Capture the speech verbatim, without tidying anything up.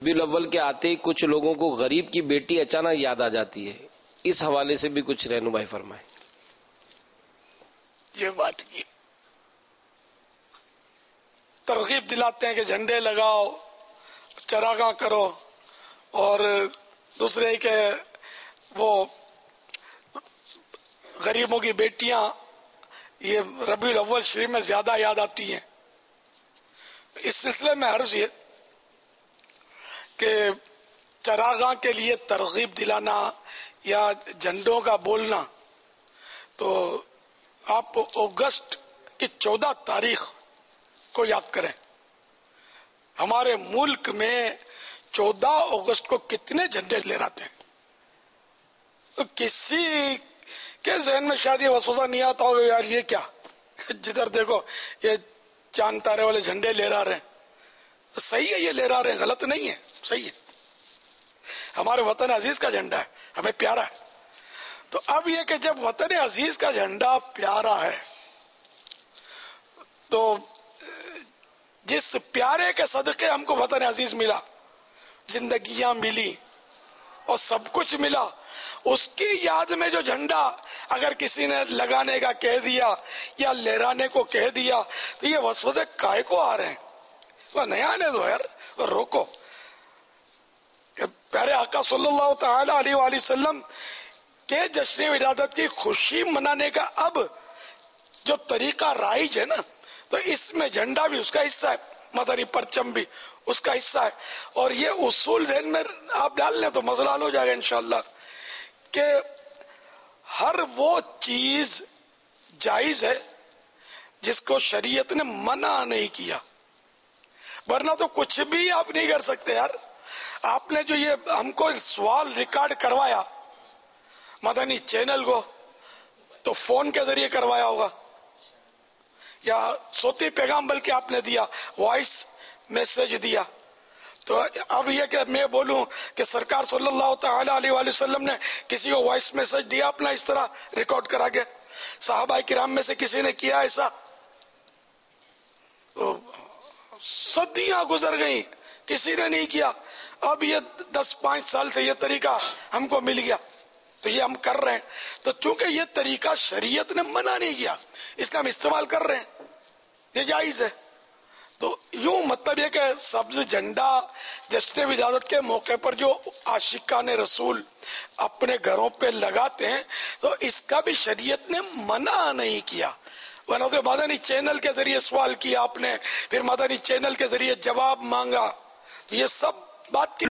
ربیع الاول کے آتے ہی کچھ لوگوں کو غریب کی بیٹی اچانک یاد آ جاتی ہے، اس حوالے سے بھی کچھ رہنمائی فرمائیں۔ یہ بات کی ترغیب دلاتے ہیں کہ جھنڈے لگاؤ، چراغاں کرو، اور دوسرے کہ وہ غریبوں کی بیٹیاں یہ ربیع الاول شریف میں زیادہ یاد آتی ہیں۔ اس سلسلے میں عرض یہ کہ چراغاں کے لیے ترغیب دلانا یا جھنڈوں کا بولنا، تو آپ اگست کی چودہ تاریخ کو یاد کریں، ہمارے ملک میں چودہ اگست کو کتنے جھنڈے لہراتے ہیں۔ تو کسی کے ذہن میں شاید یہ وسوسہ نہیں آتا ہوگا یار یہ کیا، جدھر دیکھو یہ چاند تارے والے جھنڈے لہرا رہے ہیں۔ تو صحیح ہے، یہ لہرا رہے ہیں، غلط نہیں ہے، صحیح ہے، ہمارے وطن عزیز کا جھنڈا ہے، ہمیں پیارا ہے۔ تو اب یہ کہ جب وطن عزیز کا جھنڈا پیارا ہے تو جس پیارے کے صدقے ہم کو وطن عزیز ملا، زندگیاں ملی اور سب کچھ ملا، اس کی یاد میں جو جھنڈا اگر کسی نے لگانے کا کہہ دیا یا لہرانے کو کہہ دیا تو یہ وسوسے کائے کو آ رہے ہیں؟ وہ نہیں آنے دو یار، وہ روکو۔ کہ پیارے آقا صلی اللہ تعالی علیہ وآلہ وسلم کے جشن ولادت کی خوشی منانے کا اب جو طریقہ رائج ہے نا، تو اس میں جھنڈا بھی اس کا حصہ ہے، مدنی پرچم بھی اس کا حصہ ہے، اور یہ اصول ذہن میں آپ ڈال لیں تو مسئلہ حل ہو جائے گا انشاءاللہ کہ ہر وہ چیز جائز ہے جس کو شریعت نے منع نہیں کیا، ورنہ تو کچھ بھی آپ نہیں کر سکتے یار۔ آپ نے جو یہ ہم کو سوال ریکارڈ کروایا مدنی چینل کو، تو فون کے ذریعے کروایا ہوگا یا صوتی پیغام بلکہ آپ نے دیا، وائس میسج دیا۔ تو اب یہ کہ میں بولوں کہ سرکار صلی اللہ تعالی علیہ وآلہ وسلم نے کسی کو وائس میسج دیا اپنا اس طرح ریکارڈ کرا کے؟ صحابہ کرام میں سے کسی نے کیا ایسا؟ تو صدیاں گزر گئیں، کسی نے نہیں کیا۔ اب یہ دس پانچ سال سے یہ طریقہ ہم کو مل گیا تو یہ ہم کر رہے ہیں۔ تو چونکہ یہ طریقہ شریعت نے منع نہیں کیا، اس کا ہم استعمال کر رہے ہیں، یہ جائز ہے۔ تو یوں مطلب یہ کہ سبز جھنڈا جشن ولادت کے موقع پر جو عاشقان رسول اپنے گھروں پہ لگاتے ہیں تو اس کا بھی شریعت نے منع نہیں کیا۔ ورنہ تو مدنی چینل کے ذریعے سوال کیا آپ نے، پھر مدنی چینل کے ذریعے جواب مانگا، تو یہ سب بات کی